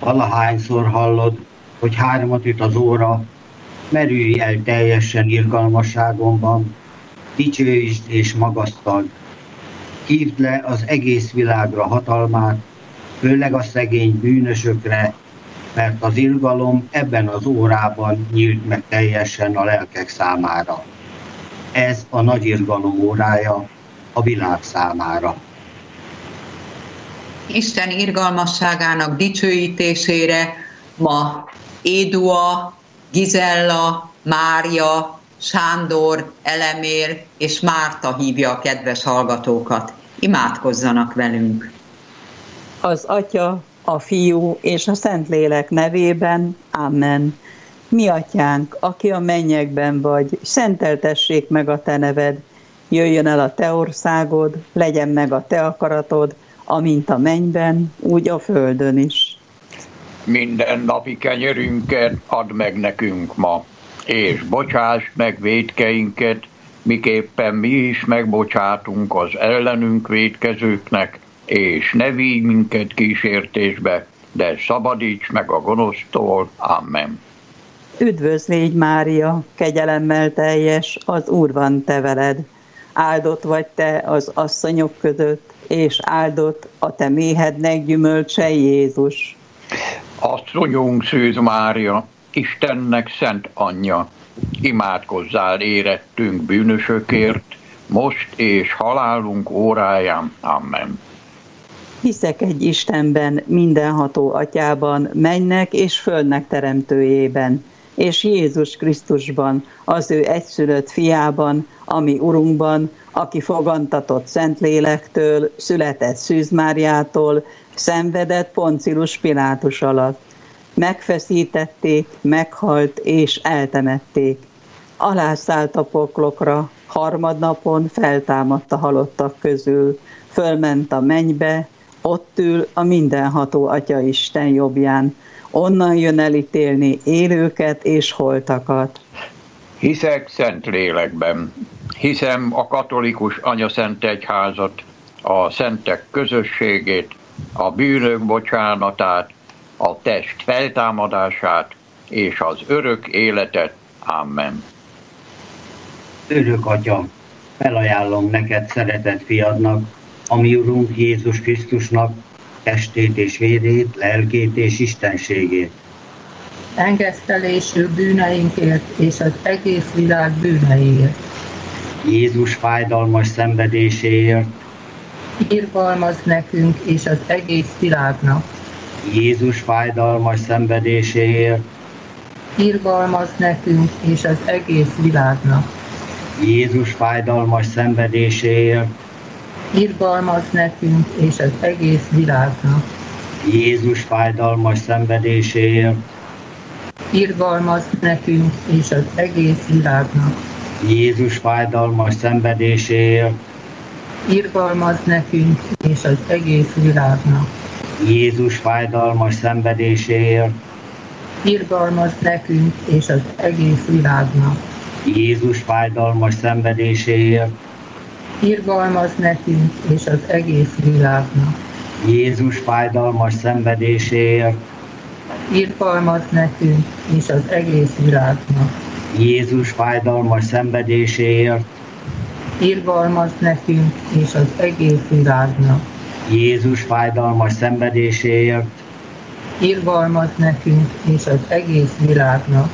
Valahányszor hallod, hogy 3 üt az óra, merülj el teljesen irgalmasságomban, dicsőítsd és magasztald. Hívd le az egész világra hatalmát, főleg a szegény bűnösökre, mert az irgalom ebben az órában nyílt meg teljesen a lelkek számára. Ez a nagy irgalom órája a világ számára. Isten irgalmasságának dicsőítésére ma Édua, Gizella, Mária, Sándor, Elemér és Márta hívja a kedves hallgatókat. Imádkozzanak velünk! Az Atya, a Fiú és a Szentlélek nevében. Amen. Mi Atyánk, aki a mennyekben vagy, szenteltessék meg a Te neved. Jöjjön el a Te országod, legyen meg a Te akaratod, amint a mennyben, úgy a földön is. Minden napi kenyerünket add meg nekünk ma, és bocsásd meg vétkeinket, miképpen mi is megbocsátunk az ellenünk vétkezőknek, és ne vigy minket kísértésbe, de szabadíts meg a gonosztól. Amen. Üdvözl légy, Mária, kegyelemmel teljes, az Úr van te veled. Áldott vagy te az asszonyok között, és áldott a te méhednek gyümölcse, Jézus. Asszonyunk Szűz Mária, Istennek szent anyja, imádkozzál érettünk bűnösökért, most és halálunk óráján. Amen. Hiszek egy Istenben, mindenható Atyában, mennynek és földnek teremtőjében, és Jézus Krisztusban, az ő egyszülött fiában, ami Urunkban, aki fogantatott Szentlélektől, született Szűz Máriától, szenvedett Poncilus Pilátus alatt. Megfeszítették, meghalt és eltemették. Alászállt a poklokra, harmadnapon feltámadt a halottak közül, fölment a mennybe, ott ül a mindenható Atya Isten jobbján, onnan jön elítélni élőket és holtakat. Hiszek Szentlélekben, hiszem a katolikus anyaszent egyházat, a szentek közösségét, a bűnök bocsánatát, a test feltámadását és az örök életet. Amen. Örök Atya, felajánlom neked szeretett fiadnak, a mi Urunk Jézus Krisztusnak testét és vérét, lelkét és istenségét. Engesztelésű bűneinkért és az egész világ bűneiért. Jézus fájdalmas szenvedéséért. Irgalmaz nekünk és az egész világnak. Jézus fájdalmas szenvedéséért. Irgalmaz nekünk és az egész világnak. Jézus fájdalmas szenvedéséért. Irgalmaz nekünk és az egész világnak. Jézus fájdalmas szenvedéséért. Irgalmaz nekünk és az egész világnak. Jézus fájdalmas szenvedéséért. Irgalmaz nekünk és az egész világnak. Jézus fájdalmas szenvedéséért. Irgalmaz nekünk és az egész világnak. Jézus fájdalmas szenvedéséért. Irgalmaz nekünk és az egész világnak. Jézus fájdalmas szenvedéséért. Irgalmaz nekünk és az egész világnak. Jézus fájdalmas szenvedéséért. Irgalmaz nekünk és az egész világnak. Jézus fájdalmas szenvedéséért. Irgalmaz nekünk és az egész világnak.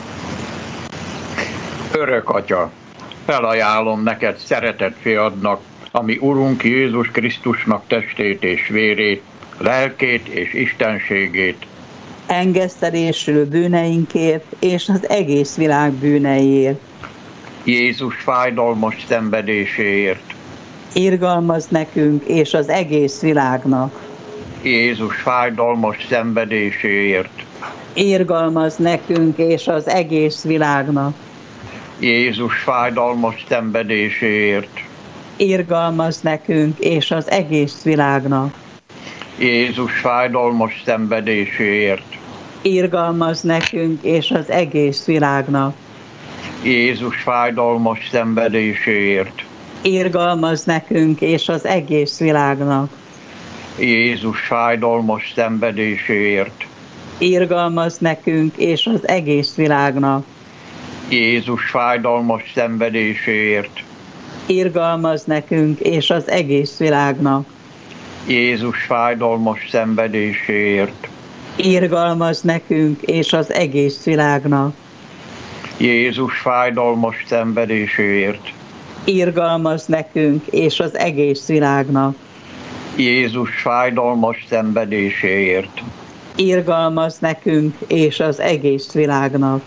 Örök Atya, felajánlom neked szeretett fiadnak, ami Urunk Jézus Krisztusnak testét és vérét, lelkét és istenségét. Engesztelésről bűneinkért és az egész világ bűneiért. Jézus fájdalmas szenvedéséért. Irgalmaz nekünk és az egész világnak. Jézus fájdalmas szenvedéséért. Irgalmaz nekünk és az egész világnak. Jézus fájdalmas szenvedéséért. Irgalmaz nekünk és az egész világnak. Jézus fájdalmas szenvedéséért. Irgalmaz nekünk és az egész világnak. Jézus fájdalmas szenvedéséért. Irgalmaz nekünk és az egész világnak. Jézus fájdalmas szenvedéséért. irgalmaz nekünk és az egész világnak. Jézus fájdalmas szenvedéséért, Irgalmaz nekünk és az egész világnak. Jézus fájdalmas szenvedéséért, Irgalmaz nekünk és az egész világnak. Jézus fájdalmas szenvedéséért, Irgalmaz nekünk és az egész világnak. Jézus fájdalmas szenvedéséért, Irgalmaz nekünk és az egész világnak.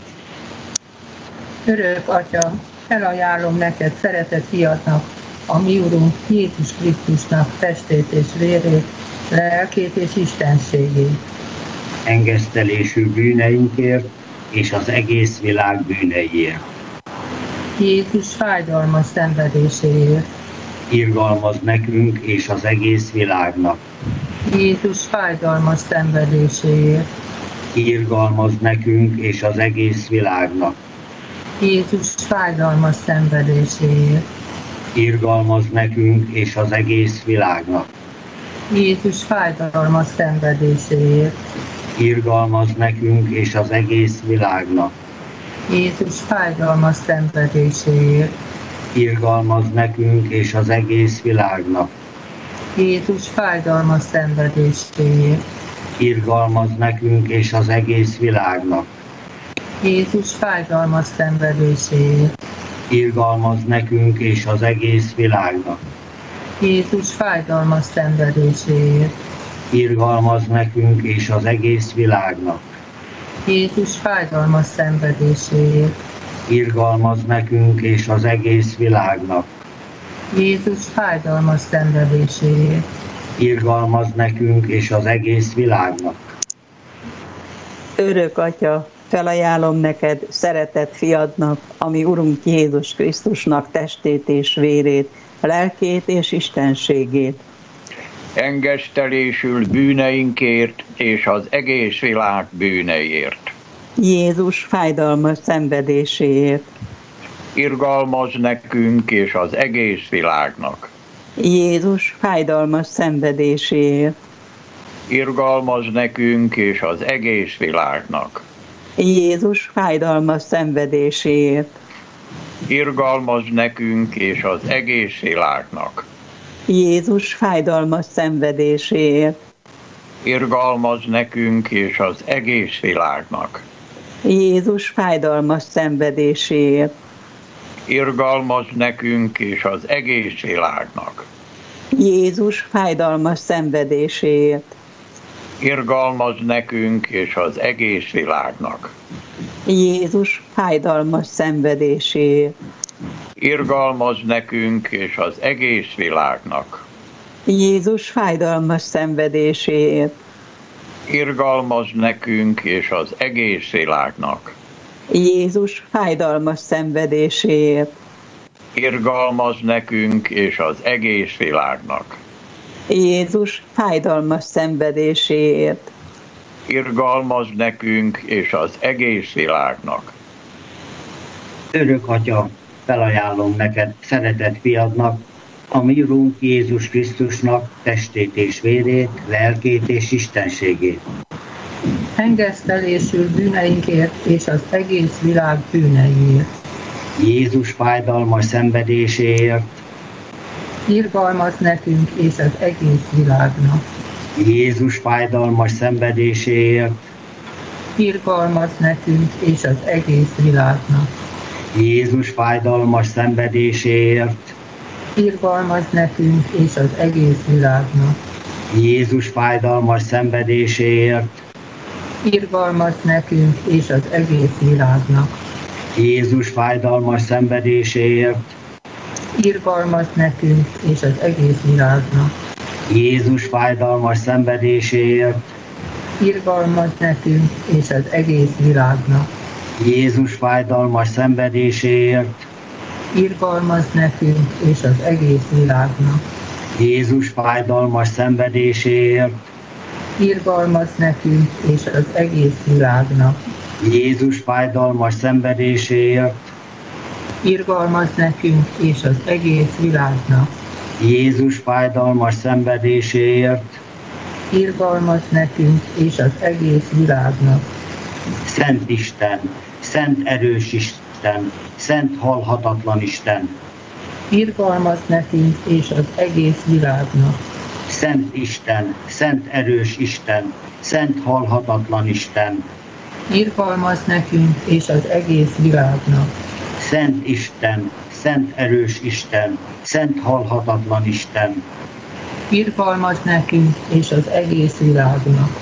Örök Atya, felajánlom neked szeretett fiadnak, a mi Urunk Jézus Krisztusnak testét és vérét, lelkét és istenségét. Engesztelésű bűneinkért és az egész világ bűneiért. Jézus fájdalmas szenvedéséért. Irgalmaz nekünk és az egész világnak. Jézus fájdalmas szenvedéséért. Irgalmaz nekünk és az egész világnak. Jézus fájdalmas szenvedéséért. Irgalmaz nekünk és az egész világnak. Jézus fájdalmas szenvedéséért. Irgalmaz nekünk és az egész világnak. Jézus fájdalmas szenvedéséért. Irgalmaz nekünk és az egész világnak. Jézus fájdalmas szenvedéséért. Irgalmaz nekünk és az egész világnak. Jézus fájdalmas szenvedéséért. Irgalmaz nekünk és az egész világnak. Jézus fájdalmas szenvedéséért. Irgalmaz nekünk és az egész világnak. Jézus fájdalmas szenvedéséért. Irgalmaz nekünk és az egész világnak. Jézus fájdalmas szenvedéséért. Irgalmaz nekünk és az egész világnak. Örök Atya, felajánlom neked szeretett fiadnak, ami Urunk Jézus Krisztusnak testét és vérét, lelkét és istenségét. engesztelésül bűneinkért és az egész világ bűneiért. Jézus fájdalmas szenvedéséért. Irgalmaz nekünk és az egész világnak. Jézus fájdalmas szenvedéséért. Irgalmaz nekünk és az egész világnak. Jézus fájdalmas szenvedéséért. Irgalmaz nekünk és az egész világnak. Jézus fájdalmas szenvedéséért. Irgalmaz nekünk és az egész világnak. Jézus fájdalmas szenvedéséért. Irgalmaz nekünk és az egész világnak. Jézus fájdalmas szenvedéséért. Irgalmaz nekünk és az egész világnak. Jézus fájdalmas szenvedéséért. Irgalmaz nekünk és az egész világnak. Jézus fájdalmas szenvedéséért. Irgalmaz nekünk és az egész világnak. Jézus fájdalmas szenvedéséért. Irgalmaz nekünk és az egész világnak. Jézus fájdalmas szenvedéséért. Irgalmaz nekünk és az egész világnak. Örök Atya, felajánlom neked szeretett fiadnak, a mi Urunk Jézus Krisztusnak testét és vérét, lelkét és istenségét. Engesztelésül bűneinkért és az egész világ bűneiért. Jézus fájdalmas szenvedéséért. Irgalmaz nekünk és az egész világnak. Jézus fájdalmas szenvedéséért. Irgalmaz nekünk és az egész világnak. Jézus fájdalmas szenvedéséért. Irgalmaz nekünk és az egész világnak. Jézus fájdalmas szenvedéséért. Irgalmaz nekünk és az egész világnak. Jézus fájdalmas szenvedéséért. Irgalmaz nekünk és az egész világnak. Jézus fájdalmas szenvedéséért. Irgalmaz nekünk és az egész világnak. Jézus fájdalmas szenvedéséért. Irgalmaz nekünk és az egész világnak. Jézus fájdalmas szenvedéséért. Irgalmaz nekünk és az egész világnak. Jézus fájdalmas szenvedéséért. Irgalmaz nekünk és az egész világnak. Jézus fájdalmas szenvedéséért. irgalmas nekünk és az egész világnak. Szent Isten, szent erős Isten, szent halhatatlan Isten, Irgalmas nekünk és az egész világnak. Szent Isten, szent erős Isten, szent halhatatlan Isten, Irgalmas nekünk és az egész világnak. Szent Isten, szent erős Isten, szent halhatatlan Isten, Irgalmas nekünk és az egész világnak.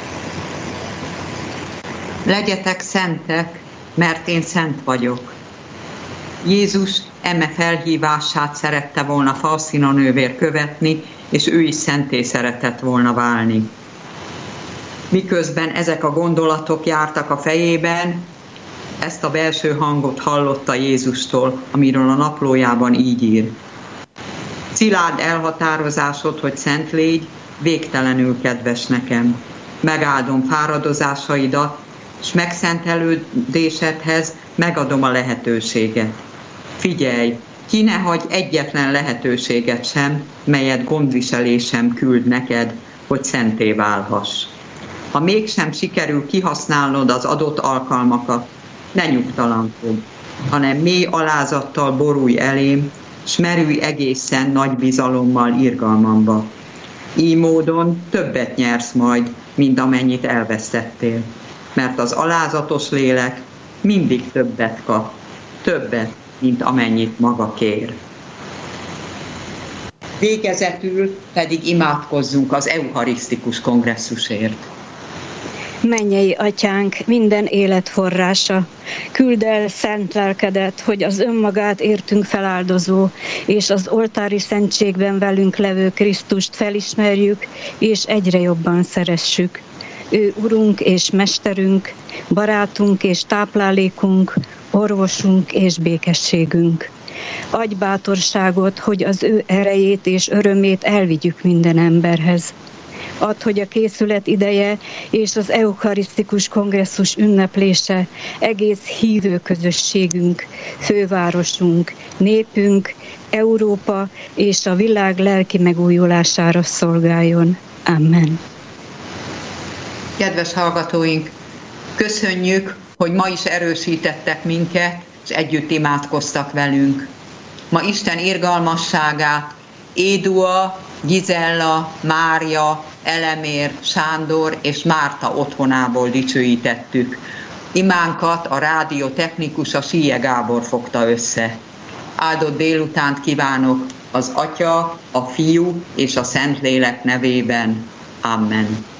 Legyetek szentek, mert én szent vagyok. Jézus eme felhívását szerette volna Faustina nővér követni, és ő is szenté szeretett volna válni. Miközben ezek a gondolatok jártak a fejében, ezt a belső hangot hallotta Jézustól, amiről a naplójában így ír. Szilárd elhatározásod, hogy szent légy, végtelenül kedves nekem. Megáldom fáradozásaidat, és megszentelődésedhez megadom a lehetőséget. Figyelj, ki ne hagyj egyetlen lehetőséget sem, melyet gondviselésem küld neked, hogy szenté válhass. Ha mégsem sikerül kihasználnod az adott alkalmakat, ne nyugtalankodj, hanem mély alázattal borulj elém, s merülj egészen nagy bizalommal irgalmamba. Így módon többet nyersz majd, mint amennyit elvesztettél, mert az alázatos lélek mindig többet kap, többet, mint amennyit maga kér. Végezetül pedig imádkozzunk az eucharisztikus kongresszusért. Mennyei Atyánk, minden élet forrása, küld el szent lelkedet, hogy az önmagát értünk feláldozó, és az oltári szentségben velünk levő Krisztust felismerjük, és egyre jobban szeressük. Ő Urunk és Mesterünk, barátunk és táplálékunk, orvosunk és békességünk. Adj bátorságot, hogy az ő erejét és örömét elvigyük minden emberhez. Add, hogy a készület ideje és az eucharisztikus kongresszus ünneplése egész hívő közösségünk, fővárosunk, népünk, Európa és a világ lelki megújulására szolgáljon. Amen. Kedves hallgatóink, köszönjük, hogy ma is erősítettek minket, és együtt imádkoztak velünk. Ma Isten irgalmasságát Édua, Gizella, Mária, Elemér, Sándor és Márta otthonából dicsőítettük. Imánkat a rádió technikusa Síje Gábor fogta össze. Áldott délutánt kívánok az Atya, a Fiú és a Szentlélek nevében. Amen.